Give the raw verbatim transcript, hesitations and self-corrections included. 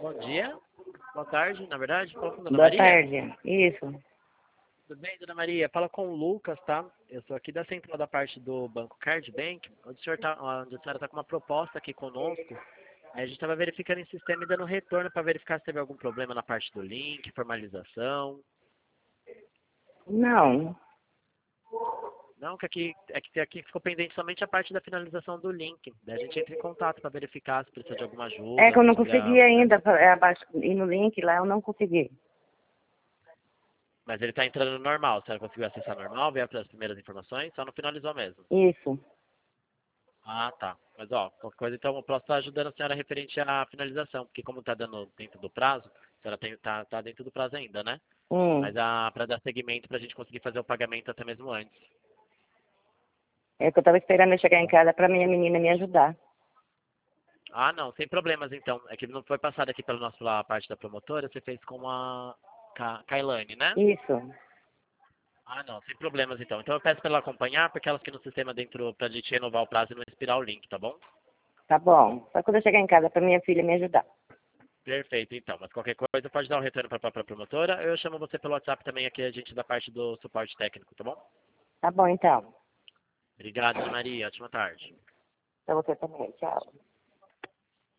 Bom dia, boa tarde, na verdade. Fala com a Dona Boa Maria. tarde. Isso. Tudo bem, Dona Maria? Fala com o Lucas, tá? Eu sou aqui da central da parte do Banco Card Bank, onde, o senhor tá, onde a senhora está com uma proposta aqui conosco. Aí a gente estava verificando em sistema e dando retorno para verificar se teve algum problema na parte do link, formalização. Não. Não, que aqui, é que aqui ficou pendente somente a parte da finalização do link. Daí a gente entra em contato para verificar se precisa de alguma ajuda. É que eu não sobre a- consegui ainda é, abaixo, ir no link lá, eu não consegui. Mas ele está entrando normal. A senhora conseguiu acessar normal, ver as primeiras informações, só não finalizou mesmo. Isso. Ah, tá. Mas, ó, qualquer coisa, então, eu posso estar ajudando a senhora referente à finalização, porque como está dando dentro do prazo, a senhora tem, tá, tá dentro do prazo ainda, né? Hum. Mas para dar seguimento, para a gente conseguir fazer o pagamento até mesmo antes. É que eu tava esperando eu chegar em casa pra minha menina me ajudar. Ah, não, sem problemas, então. É que não foi passado aqui pela nossa pela parte da promotora, você fez com a Ka- Kailane, né? Isso. Ah, não, sem problemas, então. Então eu peço para ela acompanhar, porque ela fica no sistema dentro, para a gente renovar o prazo e não expirar o link, tá bom? Tá bom. Só quando eu chegar em casa pra minha filha me ajudar. Perfeito, então. Mas qualquer coisa pode dar um retorno para a própria promotora. Eu chamo você pelo WhatsApp também aqui, a gente da parte do suporte técnico, tá bom? Tá bom, então. Obrigado, Ana Maria. Ótima tarde. Pra você também. Tchau.